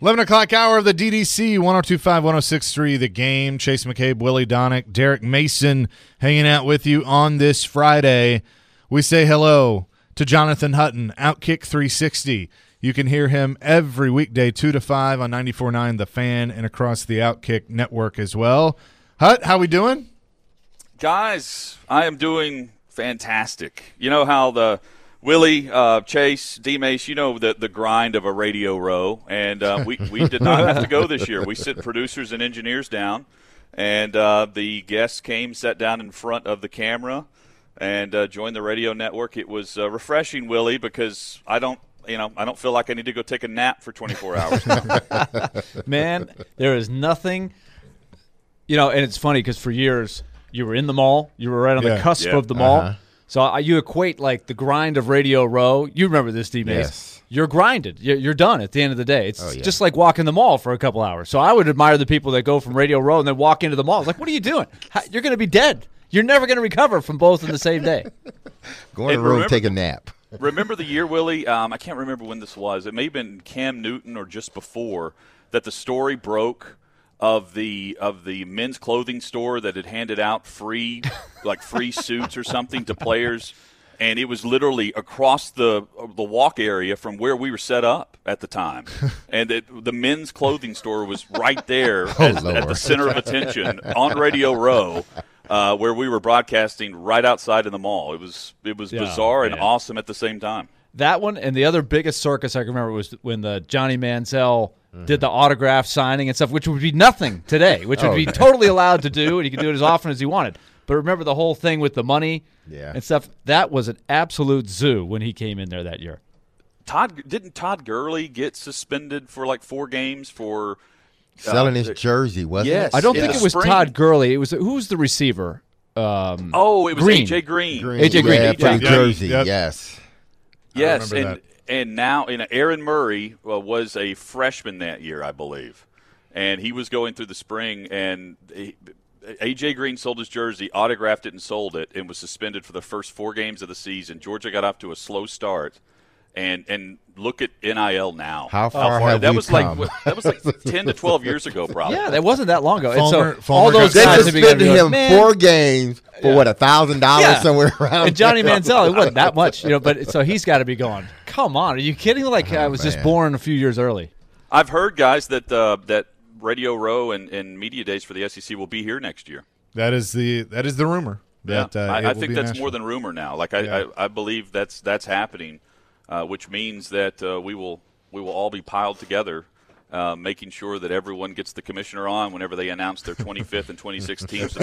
11 o'clock hour of the DDC, 102.5, 106.3, The Game. Chase McCabe, Willie Donick, Derek Mason hanging out with you on this Friday. We say hello to Jonathan Hutton, Outkick 360. You can hear him every weekday 2 to 5 on 94.9 The Fan and across the Outkick network as well. Hut, how we doing? Guys, I am doing fantastic. You know how the Willie, Chase, D-Mace, you know the grind of a radio row, and we did not have to go this year. We sit producers and engineers down, and the guests came, sat down in front of the camera, and joined the radio network. It was refreshing, Willie, because I don't feel like I need to go take a nap for 24 hours now. Man, there is nothing, and it's funny because for years you were in the mall. You were right on the cusp of the mall. Uh-huh. So you equate like the grind of Radio Row. You remember this, D-Mace. Yes. You're grinded. You're done at the end of the day. It's just like walking the mall for a couple hours. So I would admire the people that go from Radio Row and then walk into the mall. It's like, what are you doing? You're going to be dead. You're never going to recover from both in the same day. Go in the room, take a nap. Remember the year, Willie? I can't remember when this was. It may have been Cam Newton or just before that the story broke of the men's clothing store that had handed out free suits or something to players, and it was literally across the walk area from where we were set up at the time, and the men's clothing store was right there at the center of attention on Radio Row, where we were broadcasting right outside in the mall. It was bizarre and awesome at the same time. That one and the other biggest circus I can remember was when the Johnny Manziel did the autograph signing and stuff, which would be nothing today, which would be totally allowed to do, and he could do it as often as he wanted. But remember the whole thing with the money and stuff? That was an absolute zoo when he came in there that year. Didn't Todd Gurley get suspended for like 4 games for selling his jersey, wasn't it? I don't think it was Todd Gurley. It was who's the receiver? It was Green. AJ Green. AJ Green. Yeah, for the jersey, Yep. yes. Yes, and now Aaron Murray was a freshman that year, I believe, and he was going through the spring, and A.J. Green sold his jersey, autographed it and sold it, and was suspended for the first 4 games of the season. Georgia got off to a slow start, and look at NIL now. How far have that we was come? That was like 10 to 12 years ago, probably. Yeah, that wasn't that long ago. Fulmer all those They guys have been suspended him man. 4 games for $1,000 somewhere around. And Johnny Manziel, it wasn't that much, but so he's got to be going. Come on, are you kidding? I was just born a few years early. I've heard, guys, that Radio Row and Media Days for the SEC will be here next year. That is the rumor. That I think that's more than rumor now. I believe that's happening, which means that we will all be piled together, making sure that everyone gets the commissioner on whenever they announce their 25th and 26th teams.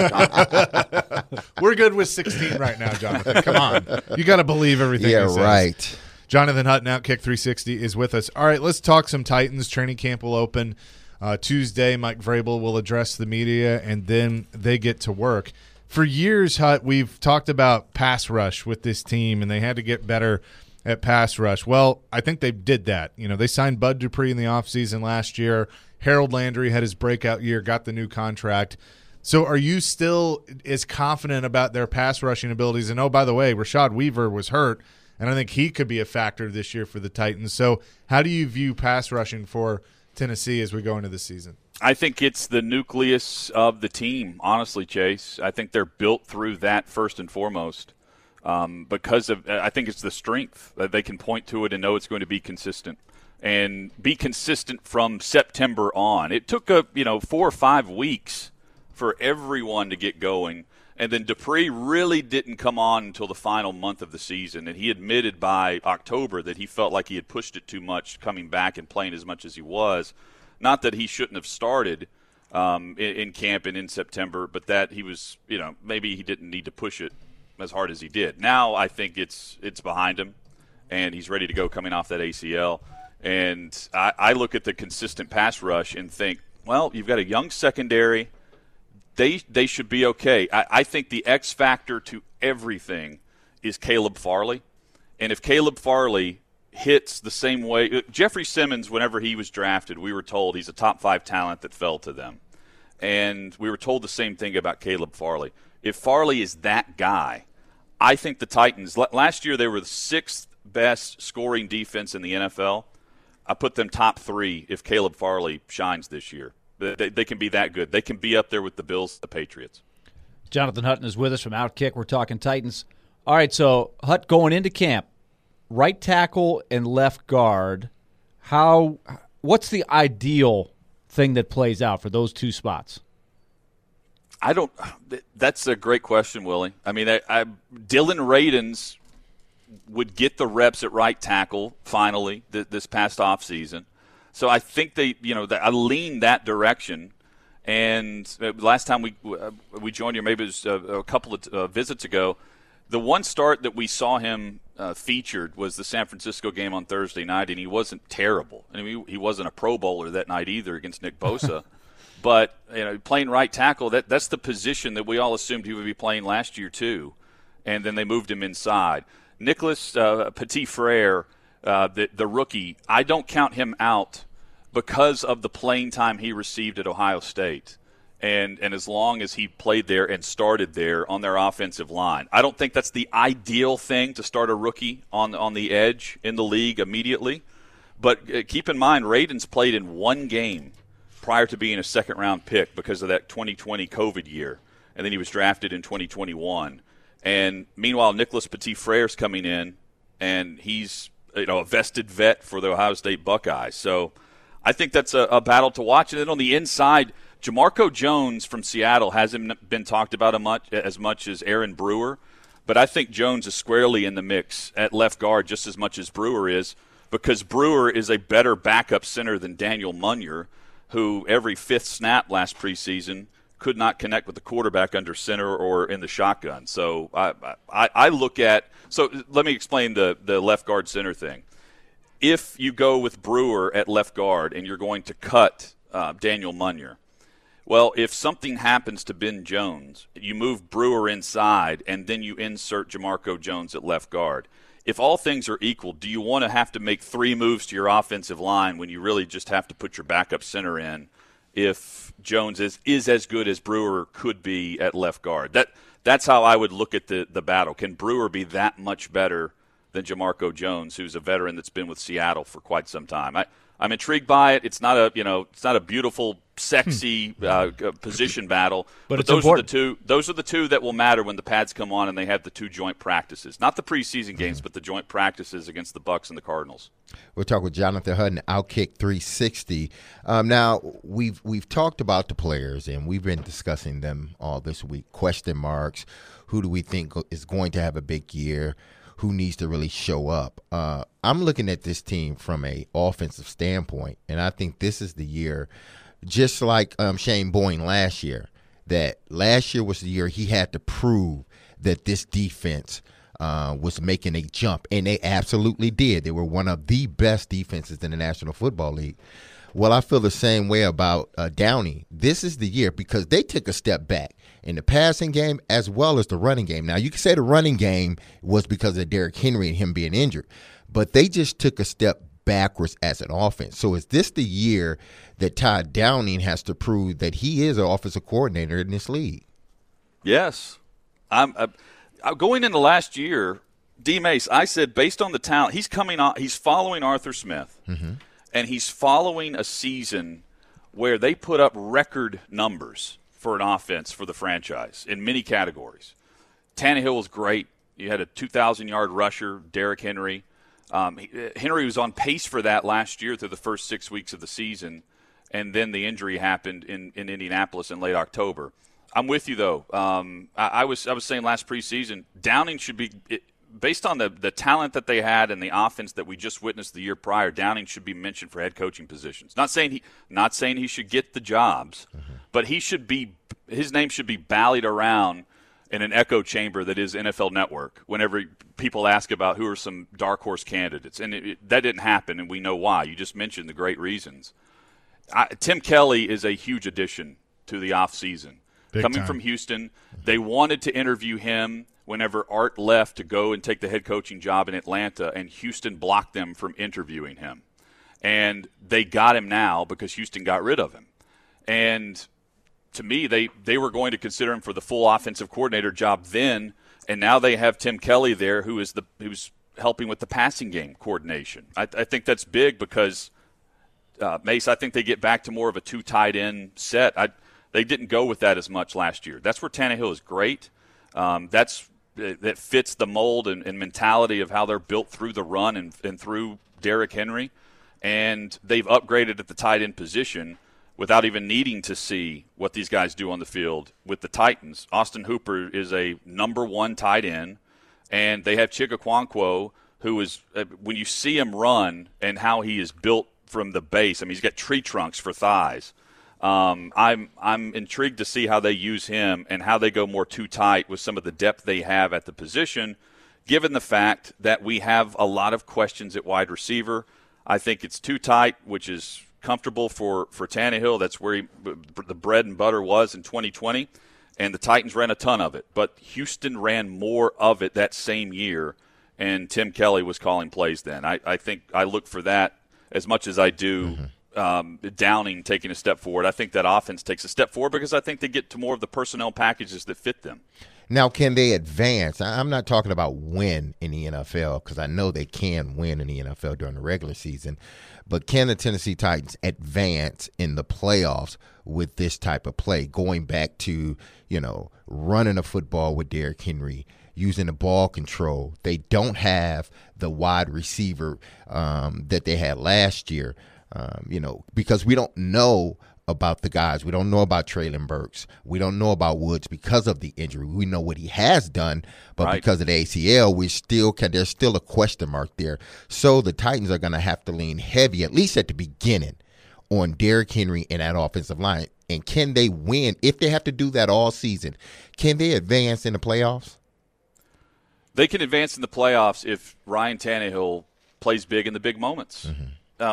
We're good with 16 right now, Jonathan. Come on. You got to believe everything he says. Right. Jonathan Hutton, Outkick 360, is with us. All right, let's talk some Titans. Training camp will open Tuesday. Mike Vrabel will address the media, and then they get to work. For years, Hut, we've talked about pass rush with this team, and they had to get better at pass rush. Well, I think they did that. They signed Bud Dupree in the offseason last year. Harold Landry had his breakout year, got the new contract. So are you still as confident about their pass rushing abilities? And, oh, by the way, Rashad Weaver was hurt, and I think he could be a factor this year for the Titans. So how do you view pass rushing for Tennessee as we go into the season? I think it's the nucleus of the team, honestly, Chase. I think they're built through that first and foremost because of – I think it's the strength that they can point to it and know it's going to be consistent and be consistent from September on. It took 4 or 5 weeks for everyone to get going. And then Dupree really didn't come on until the final month of the season, and he admitted by October that he felt like he had pushed it too much coming back and playing as much as he was. Not that he shouldn't have started in camp and in September, but that he was, maybe he didn't need to push it as hard as he did. Now I think it's behind him, and he's ready to go coming off that ACL. And I look at the consistent pass rush and think, well, you've got a young secondary. They should be okay. I think the X factor to everything is Caleb Farley. And if Caleb Farley hits the same way – Jeffrey Simmons, whenever he was drafted, we were told he's a top 5 talent that fell to them. And we were told the same thing about Caleb Farley. If Farley is that guy, I think the Titans – last year they were the 6th best scoring defense in the NFL. I put them top 3 if Caleb Farley shines this year. They can be that good. They can be up there with the Bills, the Patriots. Jonathan Hutton is with us from Outkick. We're talking Titans. All right, so Hut going into camp, right tackle and left guard. What's the ideal thing that plays out for those 2 spots? That's a great question, Willie. I mean, Dylan Radins would get the reps at right tackle finally this past offseason. So I think I lean that direction. And last time we joined you, maybe it was a couple of visits ago, the one start that we saw him featured was the San Francisco game on Thursday night, and he wasn't terrible. I mean, he wasn't a Pro Bowler that night either against Nick Bosa. But playing right tackle, that's the position that we all assumed he would be playing last year too, and then they moved him inside. Nicholas Petit-Frere, the rookie, I don't count him out because of the playing time he received at Ohio State. And as long as he played there and started there on their offensive line. I don't think that's the ideal thing to start a rookie on the edge in the league immediately. But keep in mind, Radins played in 1 game prior to being a second-round pick because of that 2020 COVID year. And then he was drafted in 2021. And meanwhile, Nicholas Petit-Frere's coming in, and he's a vested vet for the Ohio State Buckeyes. So I think that's a battle to watch. And then on the inside, Jamarco Jones from Seattle hasn't been talked about as much as Aaron Brewer, but I think Jones is squarely in the mix at left guard just as much as Brewer is, because Brewer is a better backup center than Daniel Munyer, who every 5th snap last preseason could not connect with the quarterback under center or in the shotgun. So I look at – so let me explain the left guard center thing. If you go with Brewer at left guard and you're going to cut Daniel Munyer, well, if something happens to Ben Jones, you move Brewer inside and then you insert Jamarco Jones at left guard. If all things are equal, do you want to have to make 3 moves to your offensive line when you really just have to put your backup center in if Jones is as good as Brewer could be at left guard? That's how I would look at the battle. Can Brewer be that much better than Jamarco Jones, who's a veteran that's been with Seattle for quite some time? I'm intrigued by it. It's not a beautiful, sexy position battle. But those are the two that will matter when the pads come on and they have the 2 joint practices, not the preseason games, but the joint practices against the Bucs and the Cardinals. We'll talk with Jonathan Hutton, Outkick 360. Now we've talked about the players and we've been discussing them all this week. Question marks: who do we think is going to have a big year? Who needs to really show up? I'm looking at this team from an offensive standpoint, and I think this is the year, just like Shane Boyne last year, that last year was the year he had to prove that this defense was making a jump, and they absolutely did. They were one of the best defenses in the National Football League. Well, I feel the same way about Downey. This is the year because they took a step back in the passing game as well as the running game. Now, you can say the running game was because of Derrick Henry and him being injured, but they just took a step backwards as an offense. So is this the year that Todd Downing has to prove that he is an offensive coordinator in this league? Yes. I'm going into last year, D. Mace, I said based on the talent, he's following Arthur Smith. Mm-hmm. And he's following a season where they put up record numbers for an offense for the franchise in many categories. Tannehill was great. You had a 2,000-yard rusher, Derrick Henry. Henry was on pace for that last year through the first 6 weeks of the season, and then the injury happened in Indianapolis in late October. I'm with you, though. I was saying last preseason, Downing should be – based on the talent that they had and the offense that we just witnessed the year prior, Downing should be mentioned for head coaching positions. Not saying he should get the jobs, but his name should be ballied around in an echo chamber that is NFL Network whenever people ask about who are some dark horse candidates. And that didn't happen, and we know why. You just mentioned the great reasons. Tim Kelly is a huge addition to the offseason. Coming from Houston, they wanted to interview him whenever Art left to go and take the head coaching job in Atlanta, and Houston blocked them from interviewing him. And they got him now because Houston got rid of him. And to me, they were going to consider him for the full offensive coordinator job then, and now they have Tim Kelly there who's helping with the passing game coordination. I think that's big because Mace, I think they get back to more of a 2 tight end set. They didn't go with that as much last year. That's where Tannehill is great. That fits the mold and mentality of how they're built through the run and through Derrick Henry. And they've upgraded at the tight end position without even needing to see what these guys do on the field with the Titans. Austin Hooper is a number 1 tight end, and they have Chig Okonkwo, who is, when you see him run and how he is built from the base, I mean, he's got tree trunks for thighs. I'm intrigued to see how they use him and how they go more too tight with some of the depth they have at the position, given the fact that we have a lot of questions at wide receiver. I think it's too tight, which is comfortable for Tannehill. That's where the bread and butter was in 2020, and the Titans ran a ton of it. But Houston ran more of it that same year, and Tim Kelly was calling plays then. I think I look for that as much as I do Downing taking a step forward. I think that offense takes a step forward because I think they get to more of the personnel packages that fit them. Now, can they advance? I'm not talking about win in the NFL because I know they can win in the NFL during the regular season, but can the Tennessee Titans advance in the playoffs with this type of play, going back to, running a football with Derrick Henry, using the ball control? They don't have the wide receiver that they had last year. Because we don't know about the guys. We don't know about Treylon Burks. We don't know about Woods because of the injury. We know what he has done, but because of the ACL, there's still a question mark there. So the Titans are going to have to lean heavy, at least at the beginning, on Derrick Henry and that offensive line. And can they win? If they have to do that all season, can they advance in the playoffs? They can advance in the playoffs if Ryan Tannehill plays big in the big moments. Mm-hmm.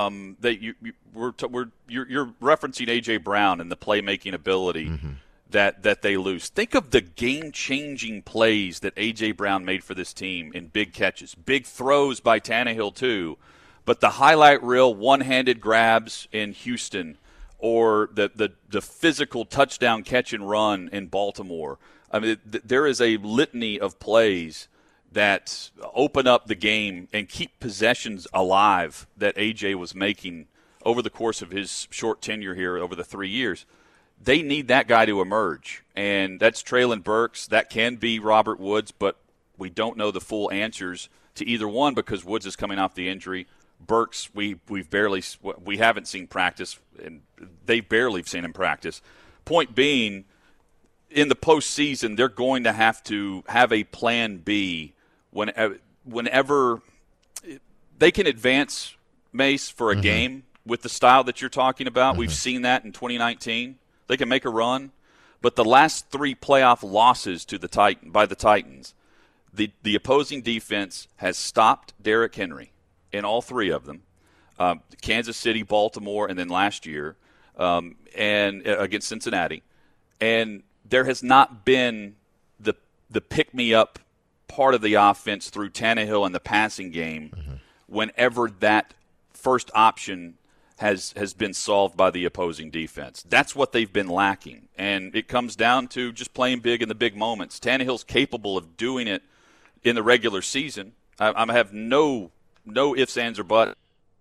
You're referencing A.J. Brown and the playmaking ability that they lose. Think of the game-changing plays that A.J. Brown made for this team in big catches, big throws by Tannehill too, but the highlight reel one-handed grabs in Houston or the physical touchdown catch and run in Baltimore. I mean, there is a litany of plays that open up the game and keep possessions alive that A.J. was making over the course of his short tenure here over the 3 years. They need that guy to emerge, and that's Treylon Burks. That can be Robert Woods, but we don't know the full answers to either one because Woods is coming off the injury. Burks, we haven't seen practice, and they barely have seen him practice. Point being, in the postseason, they're going to have a plan B whenever they can advance, Mace, for a game with the style that you're talking about. We've seen that in 2019. They can make a run. But the last 3 playoff losses by the Titans, the opposing defense has stopped Derrick Henry in all 3 of them, Kansas City, Baltimore, and then last year and against Cincinnati. And there has not been the pick-me-up part of the offense through Tannehill and the passing game whenever that first option has been solved by the opposing defense. That's what they've been lacking, and it comes down to just playing big in the big moments. Tannehill's capable of doing it in the regular season. I have no ifs, ands, or buts.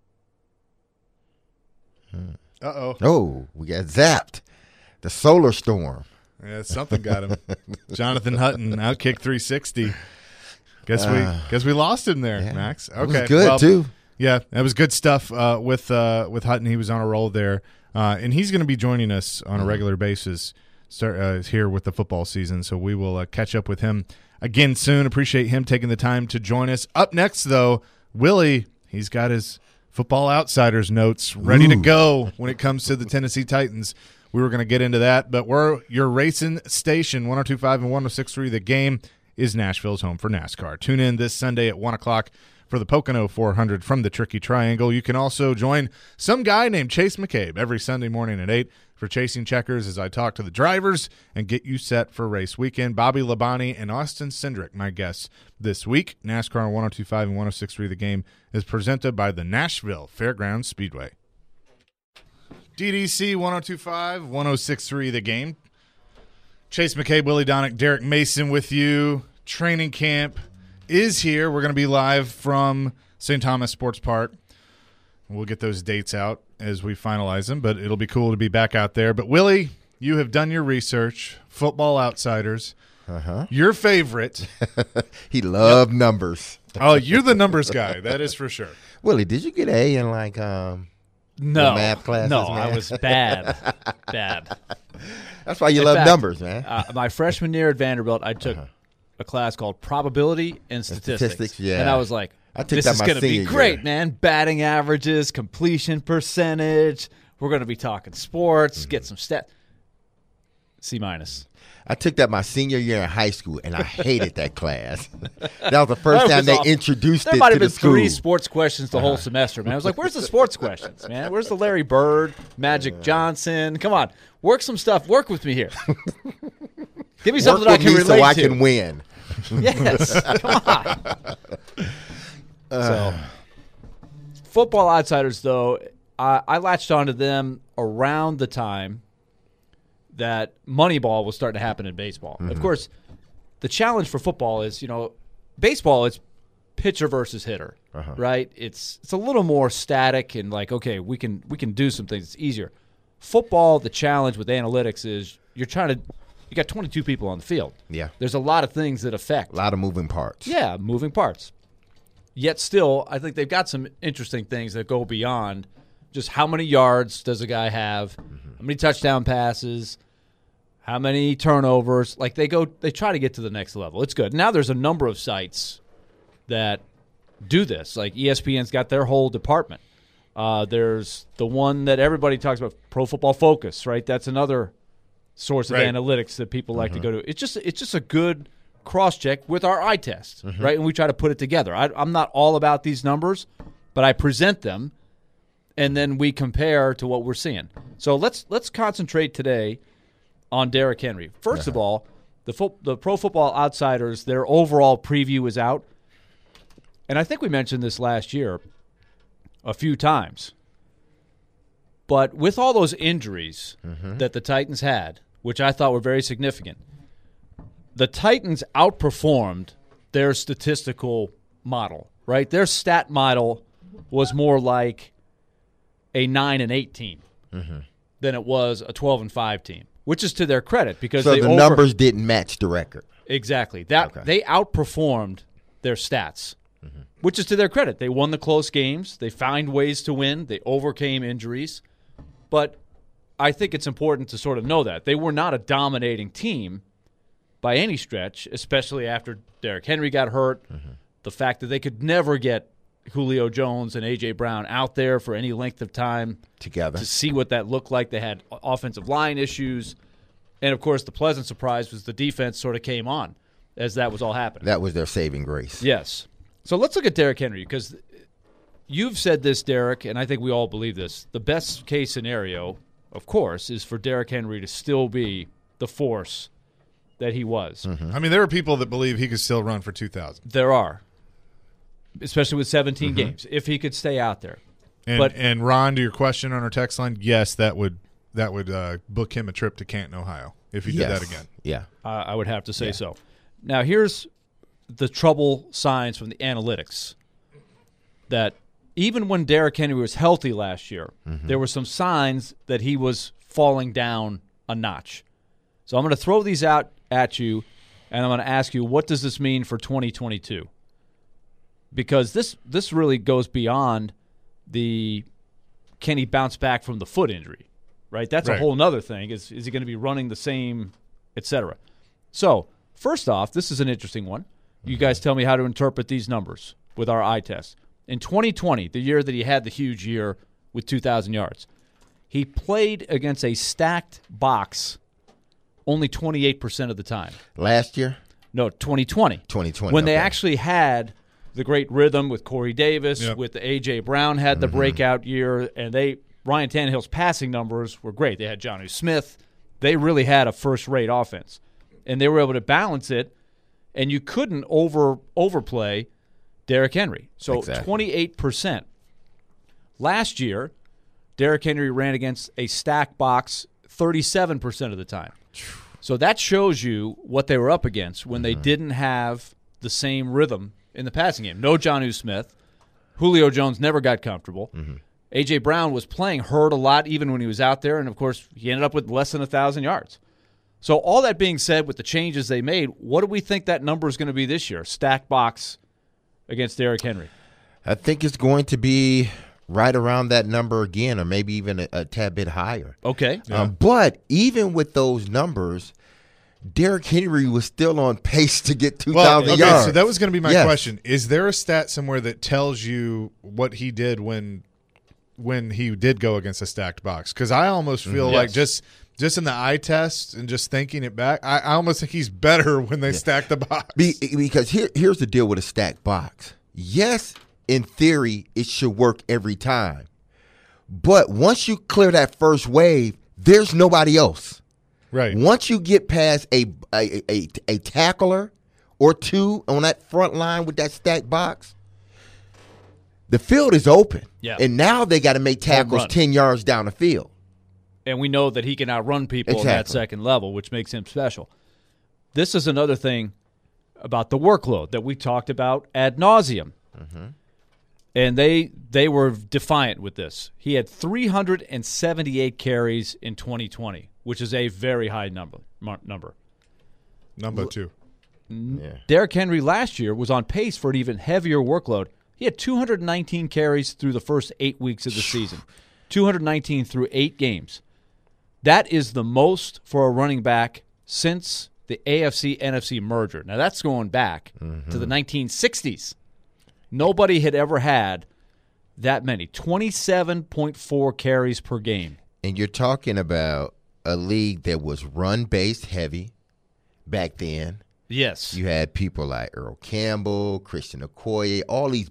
Oh, we got zapped. The solar storm. Yeah, something got him. Jonathan Hutton, Outkick 360. Guess we lost him there, Max. Okay, it was good too. Yeah, that was good stuff with Hutton. He was on a roll there, and he's going to be joining us on a regular basis here with the football season. So we will catch up with him again soon. Appreciate him taking the time to join us. Up next, though, Willie. He's got his Football Outsiders notes ready to go when it comes to the Tennessee Titans. We were going to get into that, but we're your racing station, 102.5 and 106.3. The Game is Nashville's home for NASCAR. Tune in this Sunday at 1 o'clock for the Pocono 400 from the Tricky Triangle. You can also join some guy named Chase McCabe every Sunday morning at 8 for Chasing Checkers as I talk to the drivers and get you set for race weekend. Bobby Labonte and Austin Cindric, my guests this week. NASCAR on 102.5 and 106.3. The Game is presented by the Nashville Fairgrounds Speedway. DDC 102.5, 106.3 The Game. Chase McCabe, Willie Donick, Derek Mason with you. Training camp is here. We're going to be live from St. Thomas Sports Park. We'll get those dates out as we finalize them, but it'll be cool to be back out there. But, Willie, you have done your research. Football Outsiders. Your favorite. He loved numbers. Oh, you're the numbers guy. That is for sure. Willie, did you get A in like No, math classes, no, man? I was bad. That's why you In love fact, numbers, man. My freshman year at Vanderbilt, I took a class called Probability and Statistics. yeah. And I was like, I took this that is my going to be senior great, year. man. Batting averages, completion percentage. We're going to be talking sports, get some stats. C-. I took that my senior year in high school, and I hated that class. That was the first That time was they awful. introduced There it might to have the been school. 3 sports questions the whole semester, man. I was like, where's the sports questions, man? Where's the Larry Bird, Magic Johnson? Come on. Work some stuff. Work with me here. Give me something Work that I with can me relate so I to. can win. Yes. Come on. So, Football Outsiders, though, I latched onto them around the time that Moneyball was starting to happen in baseball. Of course, the challenge for football is, baseball, it's pitcher versus hitter, right? It's a little more static and like, okay, we can do some things. It's easier. Football, the challenge with analytics is you got 22 people on the field. Yeah. There's a lot of things that affect. A lot of moving parts. Yeah, moving parts. Yet still, I think they've got some interesting things that go beyond just how many yards does a guy have, how many touchdown passes, how many turnovers. Like they try to get to the next level. It's good. Now there's a number of sites that do this. Like ESPN's got their whole department. There's the one that everybody talks about, Pro Football Focus, right? That's another source of Right. analytics that people like to go to. It's just a good cross-check with our eye test, right? And we try to put it together. I'm not all about these numbers, but I present them, and then we compare to what we're seeing. So let's concentrate today on Derrick Henry. First of all, the Pro Football Outsiders, their overall preview is out. And I think we mentioned this last year a few times. But with all those injuries that the Titans had, which I thought were very significant, the Titans outperformed their statistical model, right? Their stat model was more like a 9-8 team than it was a 12-5 team, which is to their credit because So the numbers didn't match the record. Exactly. They outperformed their stats, which is to their credit. They won the close games. They found ways to win. They overcame injuries. But I think it's important to sort of know that. They were not a dominating team by any stretch, especially after Derrick Henry got hurt. The fact that they could never get Julio Jones and A.J. Brown out there for any length of time Together. to see what that looked like. They had offensive line issues. And, of course, the pleasant surprise was the defense sort of came on as that was all happening. That was their saving grace. Yes. So let's look at Derrick Henry because you've said this, Derrick, and I think we all believe this. The best case scenario, of course, is for Derrick Henry to still be the force that he was. I mean, there are people that believe he could still run for 2,000. There are, especially with 17 games, if he could stay out there. And Ron, to your question on our text line, yes, that would book him a trip to Canton, Ohio, if he did that again. Yeah. I would have to say so. Now, here's the trouble signs from the analytics that even when Derrick Henry was healthy last year, there were some signs that he was falling down a notch. So I'm going to throw these out at you, and I'm going to ask you, what does this mean for 2022? Because this really goes beyond the can he bounce back from the foot injury, right? That's a whole other thing. Is he going to be running the same, et cetera? So first off, this is an interesting one. You guys tell me how to interpret these numbers with our eye test. In 2020, the year that he had the huge year with 2,000 yards, he played against a stacked box only 28% of the time. Last year? No, 2020. 2020. When they okay. actually had the great rhythm with Corey Davis, with the A.J. Brown had the breakout year, and Ryan Tannehill's passing numbers were great. They had Jonnu Smith. They really had a first-rate offense, and they were able to balance it, and you couldn't overplay Derrick Henry. So 28%. Last year, Derrick Henry ran against a stacked box 37% of the time. So that shows you what they were up against when they didn't have the same rhythm in the passing game. No Jonnu Smith. Julio Jones never got comfortable. A.J. Brown was playing hurt a lot even when he was out there, and, of course, he ended up with less than 1,000 yards. So all that being said, with the changes they made, what do we think that number is going to be this year, stacked box against Derrick Henry? I think it's going to be right around that number again, or maybe even a tad bit higher. Okay. But even with those numbers, Derrick Henry was still on pace to get 2,000 yards. So that was going to be my question. Is there a stat somewhere that tells you what he did when he did go against a stacked box? Because I almost feel like just in the eye test and just thinking it back, I almost think he's better when they stack the box. Because here's the deal with a stacked box. Yes, in theory, it should work every time. But once you clear that first wave, there's nobody else. Right. Once you get past a tackler or two on that front line with that stacked box, the field is open. Yeah. And now they got to make tackles 10 yards down the field. And we know that he can outrun people at that second level, which makes him special. This is another thing about the workload that we talked about ad nauseum. Mm-hmm. And they were defiant with this. He had 378 carries in 2020, which is a very high number. Number two. Yeah. Derrick Henry last year was on pace for an even heavier workload. He had 219 carries through the first 8 weeks of the season, 219 through 8 games. That is the most for a running back since the AFC-NFC merger. Now, that's going back to the 1960s. Nobody had ever had that many, 27.4 carries per game. And you're talking about a league that was run-based heavy back then. Yes. You had people like Earl Campbell, Christian Okoye, all these,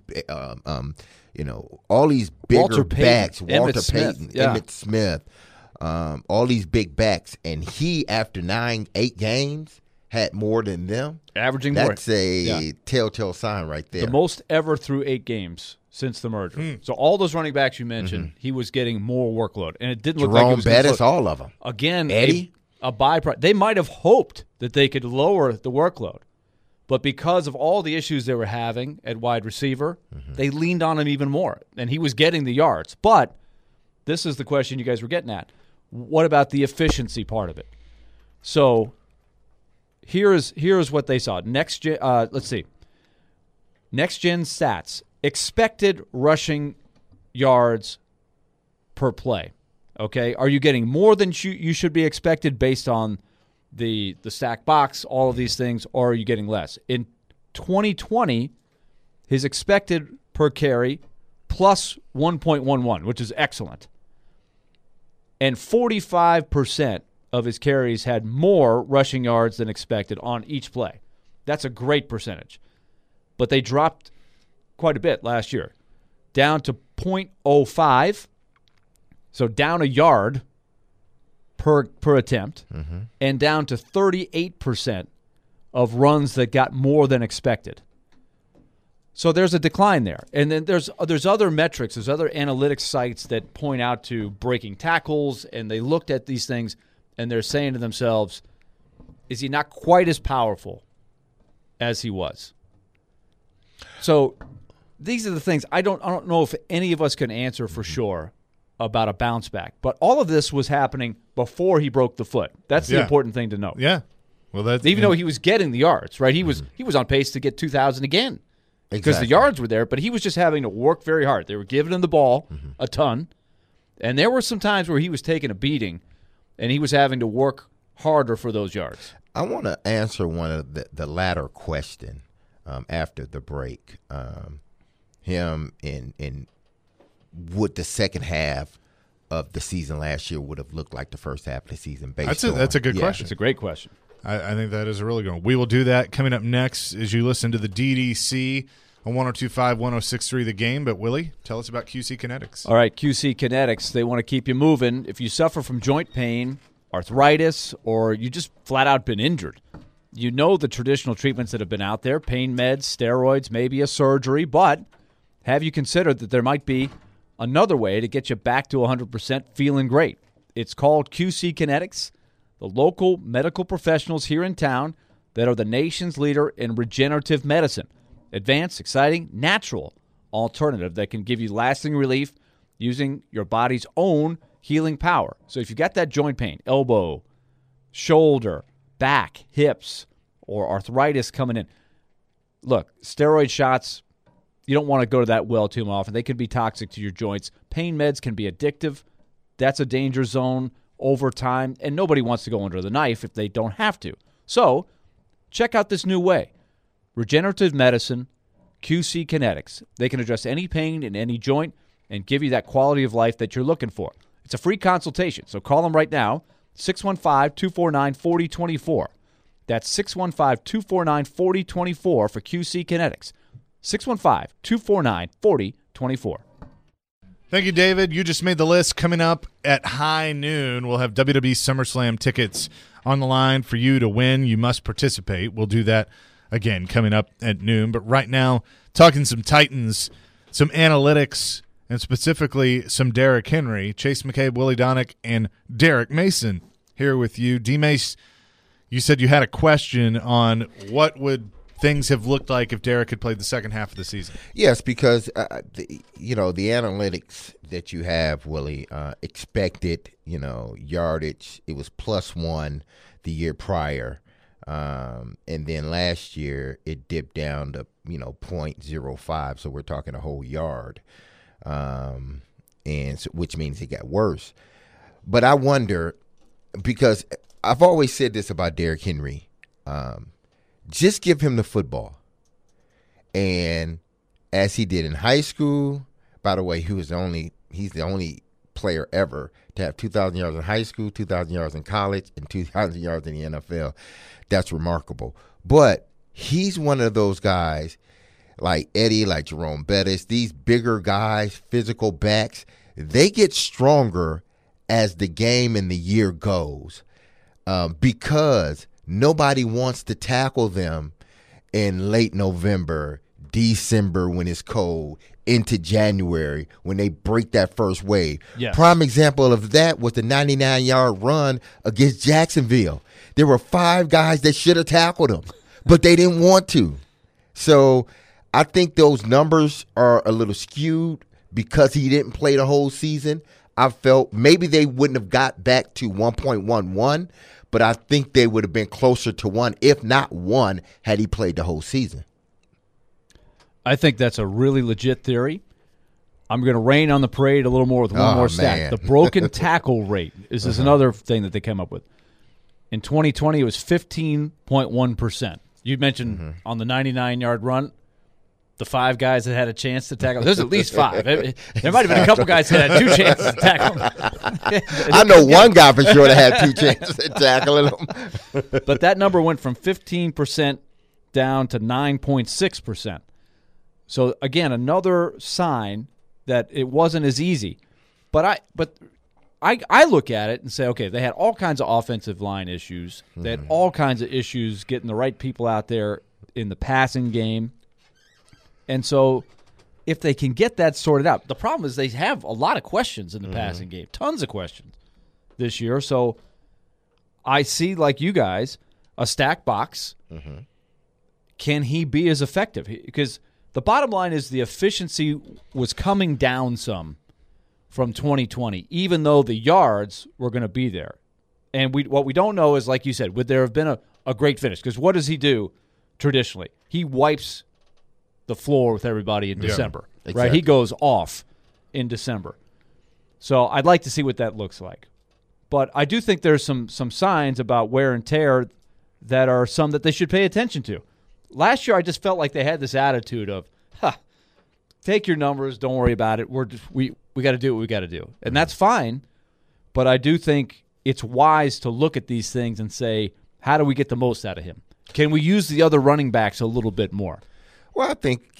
all these bigger backs, Walter Payton, Emmitt Smith, all these big backs. And he, after 8 games, had more than them. Averaging more. That's a telltale sign right there. The most ever through 8 games since the merger. So all those running backs you mentioned, he was getting more workload. And it didn't look like it was Bettis, all of them. Again, Eddie. A byproduct. They might have hoped that they could lower the workload. But because of all the issues they were having at wide receiver, they leaned on him even more. And he was getting the yards. But this is the question you guys were getting at. What about the efficiency part of it? So here's what they saw. Next gen stats. Expected rushing yards per play. Okay, are you getting more than you should be expected based on the stack box, all of these things, or are you getting less? In 2020, his expected per carry plus 1.11, which is excellent. And 45% of his carries had more rushing yards than expected on each play. That's a great percentage. But they dropped quite a bit last year, down to 0.05. So down a yard per attempt, and down to 38% of runs that got more than expected. So there's a decline there. And then there's other metrics, there's other analytics sites that point out to breaking tackles, and they looked at these things, and they're saying to themselves, is he not quite as powerful as he was? So these are the things I don't know if any of us can answer for sure about a bounce back. But all of this was happening before he broke the foot. That's the important thing to note. Yeah. Well, that's even though he was getting the yards, right? He was on pace to get 2,000 again. Because the yards were there, but he was just having to work very hard. They were giving him the ball a ton, and there were some times where he was taking a beating, and he was having to work harder for those yards. I want to answer one of the latter question after the break. Him in would the second half of the season last year would have looked like the first half of the season based on? That's a good question. It's a great question. I think that is a really good one. We will do that coming up next as you listen to the DDC on 102.5, 106.3 The Game. But, Willie, tell us about QC Kinetics. All right, QC Kinetics, they want to keep you moving. If you suffer from joint pain, arthritis, or you just flat out been injured, you know the traditional treatments that have been out there, pain meds, steroids, maybe a surgery, but have you considered that there might be another way to get you back to 100% feeling great? It's called QC Kinetics, the local medical professionals here in town that are the nation's leader in regenerative medicine. Advanced, exciting, natural alternative that can give you lasting relief using your body's own healing power. So if you've got that joint pain, elbow, shoulder, back, hips, or arthritis coming in, look, steroid shots, you don't want to go to that well too often. They can be toxic to your joints. Pain meds can be addictive. That's a danger zone over time, and nobody wants to go under the knife if they don't have to. So check out this new way. Regenerative medicine, QC Kinetics. They can address any pain in any joint and give you that quality of life that you're looking for. It's a free consultation, so call them right now, 615-249-4024. That's 615-249-4024 for QC Kinetics. 615-249-4024. Thank you, David. You just made the list. Coming up at high noon, we'll have WWE SummerSlam tickets on the line for you to win. You must participate. We'll do that again coming up at noon. But right now, talking some Titans, some analytics, and specifically some Derrick Henry. Chase McCabe, Willie Donick, and Derek Mason here with you. D-Mace, you said you had a question on what would things have looked like if Derrick had played the second half of the season. Yes, because the analytics that you have, Willie, expected yardage, it was +1 the year prior, and then last year it dipped down to 0.05. So we're talking a whole yard, and so, which means it got worse. But I wonder, because I've always said this about Derrick Henry. Just give him the football. And as he did in high school, by the way, he's the only player ever to have 2,000 yards in high school, 2,000 yards in college, and 2,000 yards in the NFL. That's remarkable. But he's one of those guys like Eddie, like Jerome Bettis, these bigger guys, physical backs, they get stronger as the game and the year goes because nobody wants to tackle them in late November, December when it's cold, into January when they break that first wave. Yes. Prime example of that was the 99-yard run against Jacksonville. There were 5 guys that should have tackled him, but they didn't want to. So I think those numbers are a little skewed because he didn't play the whole season. I felt maybe they wouldn't have got back to 1.11, but I think they would have been closer to 1, if not 1, had he played the whole season. I think that's a really legit theory. I'm going to rain on the parade a little more with one more stat. Man. The broken tackle rate is another thing that they came up with. In 2020, it was 15.1%. You mentioned on the 99-yard run, the 5 guys that had a chance to tackle. There's at least 5. There might have been a couple guys that had 2 chances to tackle him. I know one guy for sure that had 2 chances at tackling him. But that number went from 15% down to 9.6%. So, again, another sign that it wasn't as easy. But I look at it and say, okay, they had all kinds of offensive line issues. They had all kinds of issues getting the right people out there in the passing game. And so if they can get that sorted out, the problem is they have a lot of questions in the passing game, tons of questions this year. So I see, like you guys, a stack box. Can he be as effective? Because the bottom line is the efficiency was coming down some from 2020, even though the yards were going to be there. And what we don't know is, like you said, would there have been a great finish? Because what does he do traditionally? He wipes the floor with everybody in December, exactly. right? He goes off in December. So I'd like to see what that looks like. But I do think there's some signs about wear and tear that are some that they should pay attention to. Last year I just felt like they had this attitude of, take your numbers, don't worry about it. We got to do what we got to do. And that's fine, but I do think it's wise to look at these things and say, how do we get the most out of him? Can we use the other running backs a little bit more? Well, I think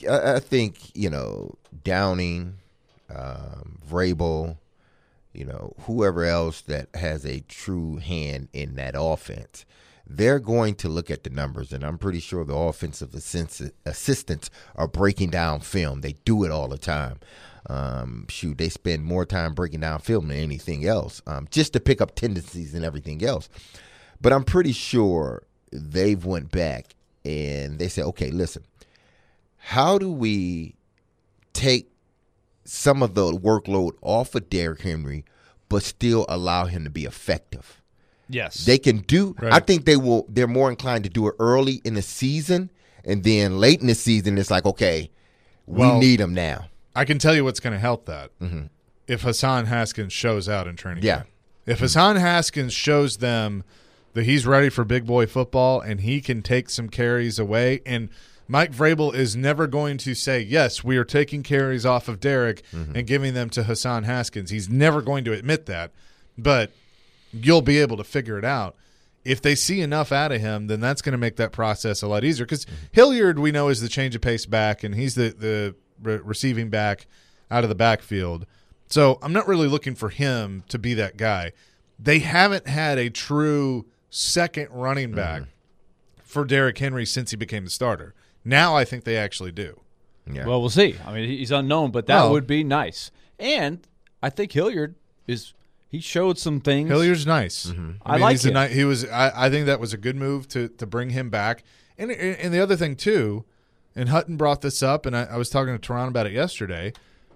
Downing, Vrabel, whoever else that has a true hand in that offense, they're going to look at the numbers, and I'm pretty sure the offensive assistants are breaking down film. They do it all the time. They spend more time breaking down film than anything else, just to pick up tendencies and everything else. But I'm pretty sure they've went back and they said, okay, listen, how do we take some of the workload off of Derrick Henry, but still allow him to be effective. Yes. They can do Right. I think they're more inclined to do it early in the season, and then late in the season it's like, okay, we need him now. I can tell you what's going to help that. If Hassan Haskins shows out in training Yeah. camp. If Hassan Haskins shows them that he's ready for big boy football and he can take some carries away, and Mike Vrabel is never going to say, yes, we are taking carries off of Derrick and giving them to Hassan Haskins. He's never going to admit that, but you'll be able to figure it out. If they see enough out of him, then that's going to make that process a lot easier, because Hilliard, we know, is the change of pace back, and he's the receiving back out of the backfield. So I'm not really looking for him to be that guy. They haven't had a true second running back for Derrick Henry since he became the starter. Now I think they actually do. Yeah. Well, we'll see. I mean, he's unknown, but that would be nice. And I think Hilliard he showed some things. Hilliard's nice. I like he's him. I think that was a good move to bring him back. And the other thing too, and Hutton brought this up, and I was talking to Teron about it yesterday.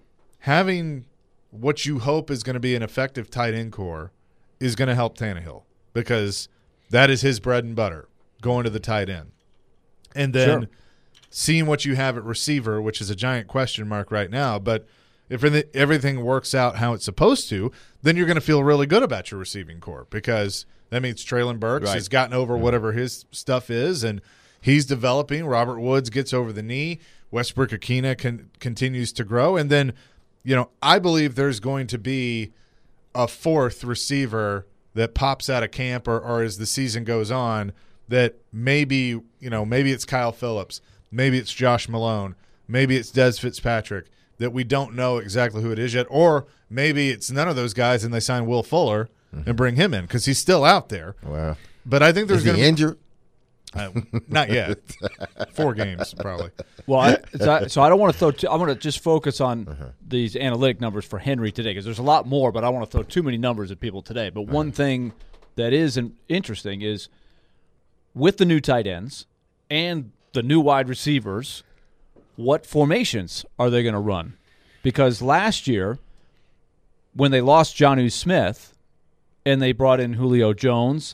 Having what you hope is going to be an effective tight end core is going to help Tannehill, because that is his bread and butter, going to the tight end. And then seeing what you have at receiver, which is a giant question mark right now, but if everything works out how it's supposed to, then you're going to feel really good about your receiving core, because that means Traylon Burks has gotten over whatever his stuff is, and he's developing. Robert Woods gets over the knee. Westbrook-Akina continues to grow. And then, I believe there's going to be a fourth receiver that pops out of camp or as the season goes on, that maybe it's Kyle Phillips, maybe it's Josh Malone, maybe it's Dez Fitzpatrick, that we don't know exactly who it is yet, or maybe it's none of those guys and they sign Will Fuller and bring him in because he's still out there. Wow. But I think there's Is going he to be injured? not yet. 4 games probably. Well, so I don't want to I want to just focus on these analytic numbers for Henry today, because there's a lot more, but I don't want to throw too many numbers at people today. But one thing that is interesting is with the new tight ends and the new wide receivers, what formations are they going to run? Because last year, when they lost Jonnu Smith and they brought in Julio Jones,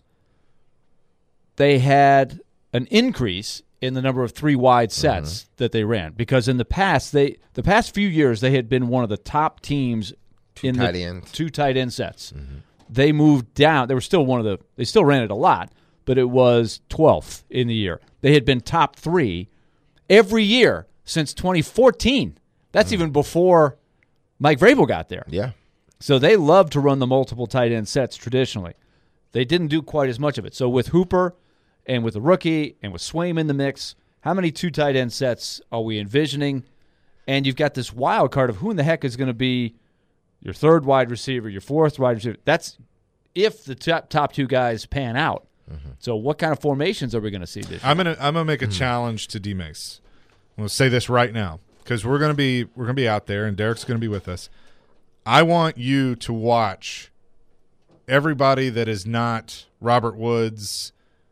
they had an increase in the number of 3 wide sets that they ran, because in the past few years they had been one of the top teams in tight the ends. 2 tight end sets. They moved down. They were still they still ran it a lot, but it was 12th in the year. They had been top 3 every year since 2014. That's even before Mike Vrabel got there. Yeah. So they love to run the multiple tight end sets traditionally. They didn't do quite as much of it. So with Hooper and with the rookie and with Swaim in the mix, how many 2 tight end sets are we envisioning? And you've got this wild card of who in the heck is going to be your 3rd wide receiver, your 4th wide receiver. That's if the top 2 guys pan out. So what kind of formations are we going to see this year? I'm gonna make a challenge to D-Mace. I'm gonna say this right now, because we're gonna be out there and Derek's gonna be with us. I want you to watch everybody that is not Robert Woods.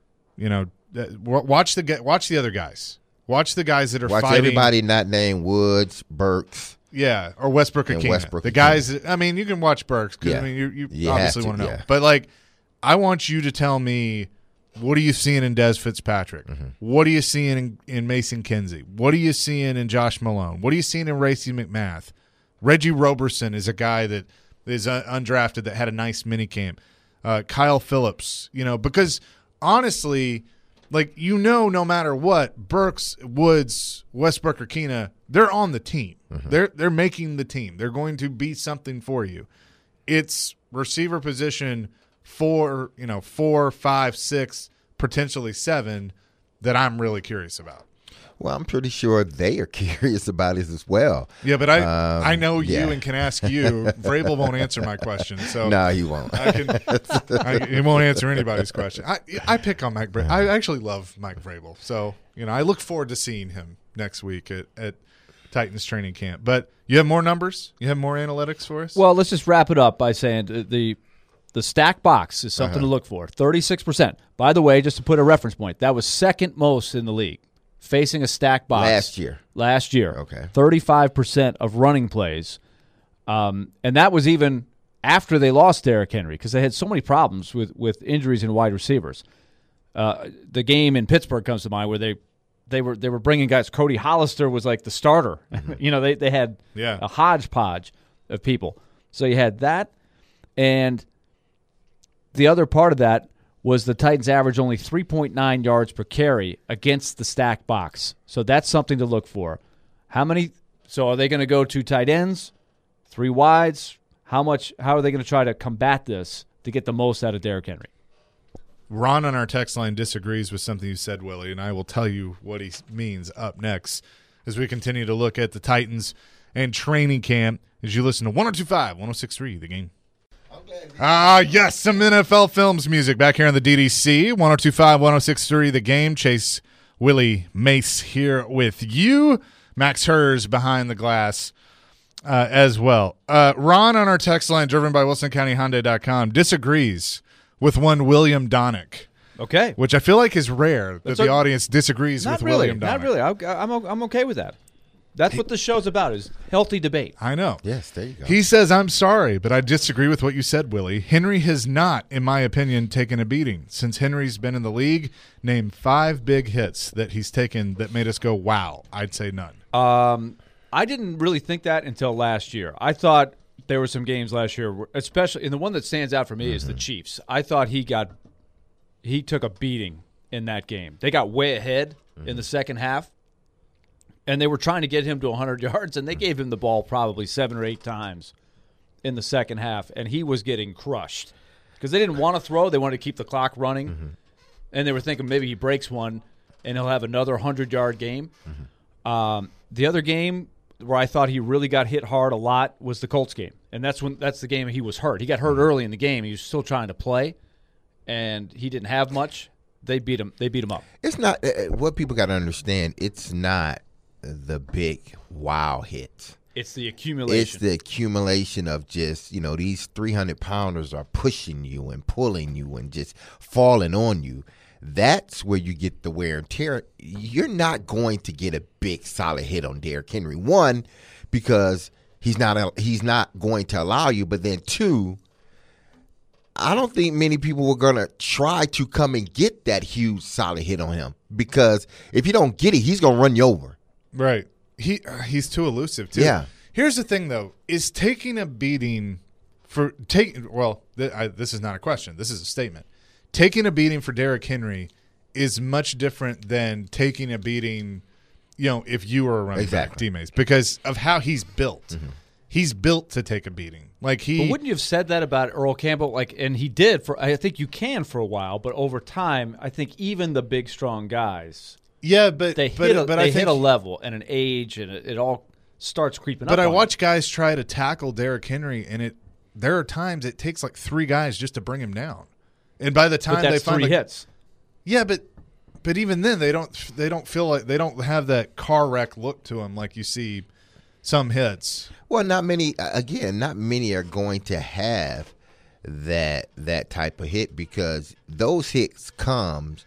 Watch the other guys. Watch the guys that are Watch fighting. everybody not named Woods, Burks. Yeah, or Westbrook-Akina. The guys. I mean, you can watch Burks because you obviously want to know. yeah. But I want you to tell me, what are you seeing in Dez Fitzpatrick? What are you seeing in Mason Kinsey? What are you seeing in Josh Malone? What are you seeing in Racey McMath? Reggie Roberson is a guy that is undrafted that had a nice minicamp. Kyle Phillips, because honestly, no matter what, Burks, Woods, Westbrook-Akina, they're on the team. They're making the team. They're going to be something for you. It's receiver position 4, 5, 6, potentially 7 that I'm really curious about. Well, I'm pretty sure they are curious about it as well. Yeah, but I know you yeah. and can ask you. Vrabel won't answer my question, so No, he won't. He won't answer anybody's question. I pick on Mike Vrabel. I actually love Mike Vrabel, so I look forward to seeing him next week at Titans training camp. But you have more numbers? You have more analytics for us? Well, let's just wrap it up by saying the stack box is something to look for. 36%. By the way, just to put a reference point, that was second most in the league, facing a stack box. Last year. Last year. Okay. 35% of running plays And that was even after they lost Derrick Henry because they had so many problems with injuries in wide receivers. The game in Pittsburgh comes to mind where they were bringing guys. Cody Hollister was like the starter. They had a hodgepodge of people. So you had that, and the other part of that was the Titans average only 3.9 yards per carry against the stacked box. So that's something to look for. So are they going to go 2 tight ends, 3 wides? How are they going to try to combat this to get the most out of Derrick Henry? Ron on our text line disagrees with something you said, Willie, and I will tell you what he means up next as we continue to look at the Titans and training camp as you listen to 102.5, 106.3, The Game. Yes, some NFL Films music back here on the DDC, 102.5, 106.3, The Game. Chase, Willie, Mace here with you. Max Hers behind the glass as well. Ron on our text line, driven by WilsonCountyHyundai.com, disagrees with one William Donick. Okay. Which I feel like is rare that the audience disagrees with William Donick. Not really. I'm okay with that. That's what the show's about, is healthy debate. I know. Yes, there you go. He says, I'm sorry, but I disagree with what you said, Willie. Henry has not, in my opinion, taken a beating. Since Henry's been in the league, name 5 big hits that he's taken that made us go, wow. I'd say none. I didn't really think that until last year. I thought there were some games last year, especially, and the one that stands out for me is the Chiefs. I thought he took a beating in that game. They got way ahead in the second half, and they were trying to get him to 100 yards, and they gave him the ball probably 7 or 8 times in the second half, and he was getting crushed because they didn't want to throw. They wanted to keep the clock running, and they were thinking maybe he breaks one and he'll have another 100-yard game. The other game where I thought he really got hit hard a lot was the Colts game, and that's the game he was hurt. He got hurt early in the game. He was still trying to play, and he didn't have much. They beat him up. It's not what people got to understand. It's not the big wow hits. It's the accumulation. It's the accumulation of just, these 300-pounders are pushing you and pulling you and just falling on you. That's where you get the wear and tear. You're not going to get a big solid hit on Derrick Henry. 1, because he's not going to allow you, but then 2, I don't think many people were going to try to come and get that huge solid hit on him, because if you don't get it, he's going to run you over. Right. He's too elusive, too. Yeah. Here's the thing, though. Is taking a beating this is not a question. This is a statement. Taking a beating for Derrick Henry is much different than taking a beating, if you were a running back, teammates, because of how he's built. He's built to take a beating. But wouldn't you have said that about Earl Campbell? And he did I think you can for a while, but over time, I think even the big, strong guys. Yeah, but they hit a level and an age, and it all starts creeping up. But I watch guys try to tackle Derrick Henry, and there are times it takes like 3 guys just to bring him down. And by the time they find 3 hits. Yeah, but even then they don't feel like they don't have that car wreck look to them like you see some hits. Well, not many are going to have that type of hit, because those hits come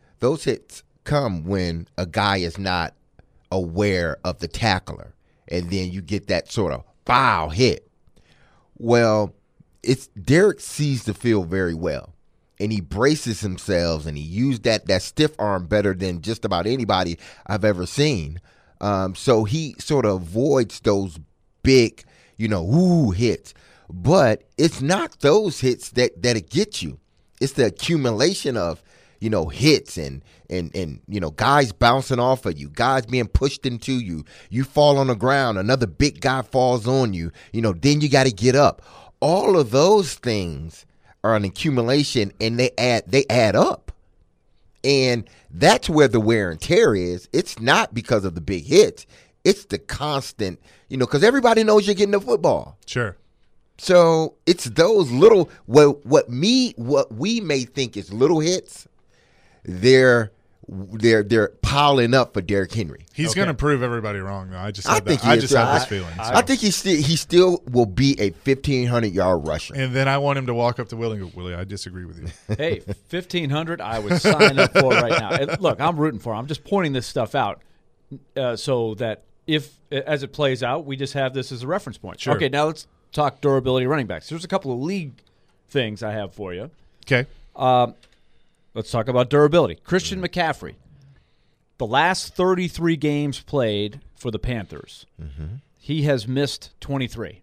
when a guy is not aware of the tackler, and then you get that sort of bow hit. Well, Derrick sees the field very well, and he braces himself, and he used that stiff arm better than just about anybody I've ever seen. So he sort of avoids those big, hits. But it's not those hits that it gets you. It's the accumulation of, hits and guys bouncing off of you, guys being pushed into you. You fall on the ground, another big guy falls on you. Then you got to get up. All of those things are an accumulation, and they add up. And that's where the wear and tear is. It's not because of the big hits. It's the constant, because everybody knows you're getting the football. Sure. So it's those little, what we may think is little hits, they're piling up for Derrick Henry. He's going to prove everybody wrong, though. I just had this feeling. So. I think he still will be a 1,500-yard rusher. And then I want him to walk up to Willie and go, Willie, I disagree with you. Hey, 1,500, I would sign up for right now. And look, I'm rooting for him. I'm just pointing this stuff out so that if as it plays out, we just have this as a reference point. Sure. Okay, now let's talk durability of running backs. There's a couple of league things I have for you. Okay. Let's talk about durability. Christian McCaffrey, the last 33 games played for the Panthers, he has missed 23.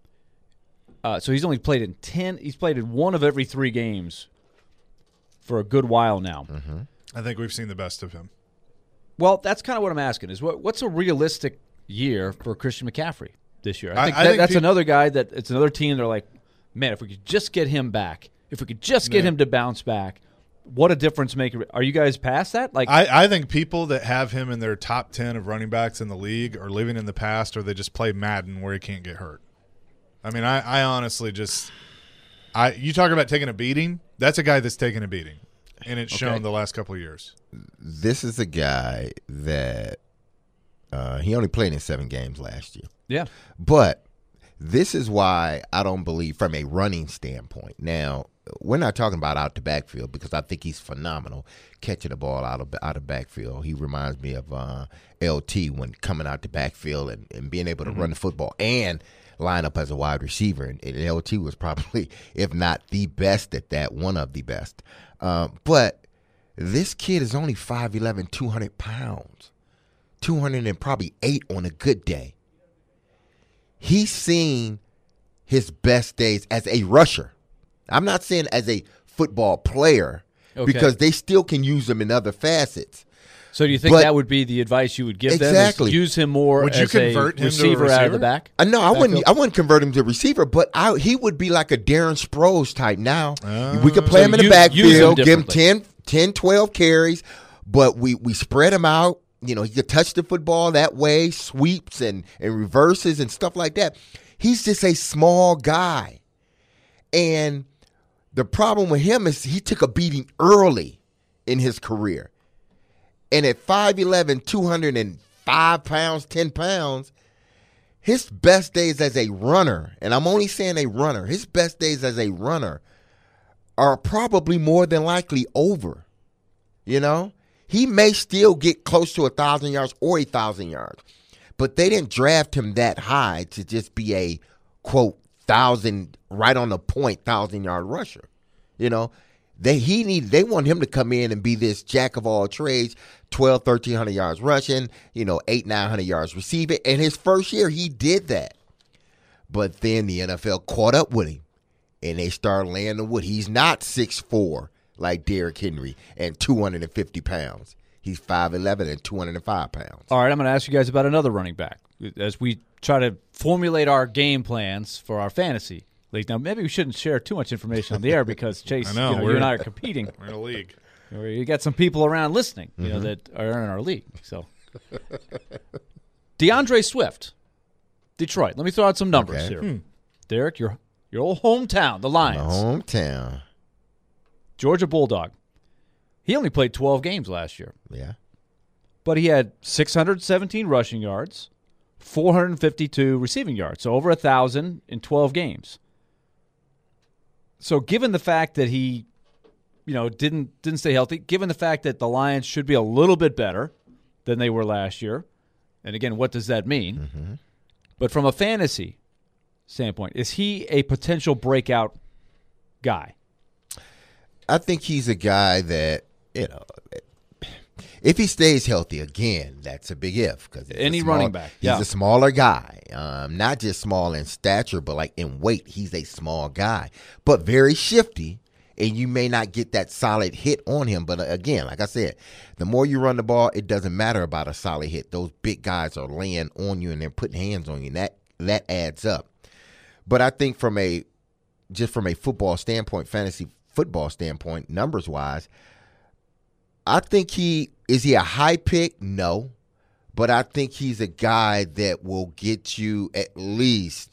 So he's only played in 10. He's played in one of every 3 games for a good while now. I think we've seen the best of him. Well, that's kind of what I'm asking is what's a realistic year for Christian McCaffrey this year? I think that's another guy that it's another team. They're like, man, if we could just get him back, if we could just get him to bounce back, what a difference maker. Are you guys past that? Like, I think people that have him in their top 10 of running backs in the league are living in the past, or they just play Madden where he can't get hurt. I mean, I honestly just you talk about taking a beating. That's a guy that's taking a beating, and it's shown the last couple of years. This is a guy that he only played in 7 games last year. yeah. But this is why I don't believe from a running standpoint. Now, we're not talking about out the backfield because I think he's phenomenal catching the ball out of backfield. He reminds me of LT when coming out the backfield and being able to run the football and line up as a wide receiver. And LT was probably, if not the best at that, one of the best. But this kid is only 5'11", 200 pounds, 208 on a good day. He's seen his best days as a rusher. I'm not saying as a football player because they still can use him in other facets. So do you think that would be the advice you would give them? Is use him more would you as convert a him receiver, to a out of the receiver? back? No, I wouldn't convert him to receiver, but he would be like a Darren Sproles type now. We could play him in the backfield, give him 10, 12 carries, but we spread him out. You know, he could touch the football that way, sweeps and reverses and stuff like that. He's just a small guy. And the problem with him is he took a beating early in his career. And at 5'11", 205 pounds, 10 pounds, his best days as a runner, and I'm only saying a runner, his best days as a runner are probably more than likely over. You know? He may still get close to 1,000 yards or 1,000 yards. But they didn't draft him that high to just be a, quote, 1,000, right on the point, 1,000-yard rusher. You know, they want him to come in and be this jack of all trades, 1,200, 1,300 yards rushing, 800, 900 yards receiving. And his first year, he did that. But then the NFL caught up with him, and they started laying the wood. He's not 6'4", like Derrick Henry, and 250 pounds. He's 5'11" and 205 pounds. All right, I'm going to ask you guys about another running back as we try to formulate our game plans for our fantasy league. Now, maybe we shouldn't share too much information on the air because, Chase, you and I are competing. We're in a league. You got some people around listening, that are in our league. So, DeAndre Swift, Detroit. Let me throw out some numbers here. Derek, your old hometown, the Lions. My hometown. Georgia Bulldog. He only played 12 games last year. Yeah. But he had 617 rushing yards, 452 receiving yards, so over 1,000 in 12 games. So given the fact that he, didn't stay healthy, given the fact that the Lions should be a little bit better than they were last year, and again, what does that mean? But from a fantasy standpoint, is he a potential breakout guy? I think he's a guy that, if he stays healthy, again, that's a big if. Cause any running back. He's a smaller guy. Not just small in stature, but like in weight. He's a small guy, but very shifty, and you may not get that solid hit on him. But again, like I said, the more you run the ball, it doesn't matter about a solid hit. Those big guys are laying on you and they're putting hands on you, and that adds up. But I think from a football standpoint, fantasy football standpoint, numbers-wise, I think is he a high pick? No. But I think he's a guy that will get you at least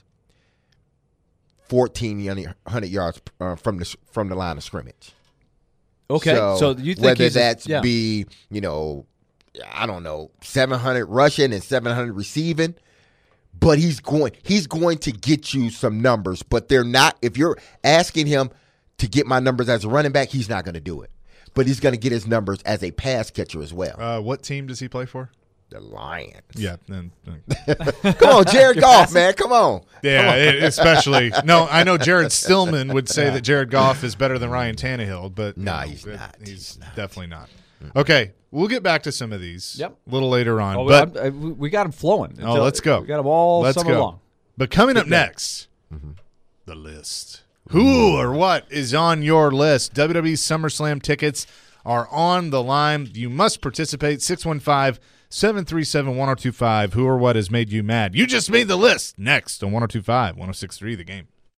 1,400 yards from the line of scrimmage. Okay. So you think whether that's be, I don't know, 700 rushing and 700 receiving, but he's going to get you some numbers, but they're not, if you're asking him to get my numbers as a running back, he's not going to do it. But he's going to get his numbers as a pass catcher as well. What team does he play for? The Lions. Yeah. Come on, Jared Goff, man. Come on. Yeah, especially. No, I know Jared Stillman would say that Jared Goff is better than Ryan Tannehill, but No, he's not. He's definitely not. Okay, we'll get back to some of these a little later on. Oh, but we got them flowing. let's go. We got them all summer long. But coming up next, the list. Who or what is on your list? WWE SummerSlam tickets are on the line. You must participate. 615-737-1025. Who or what has made you mad? You just made the list. Next on 102.5, 106.3 The Game.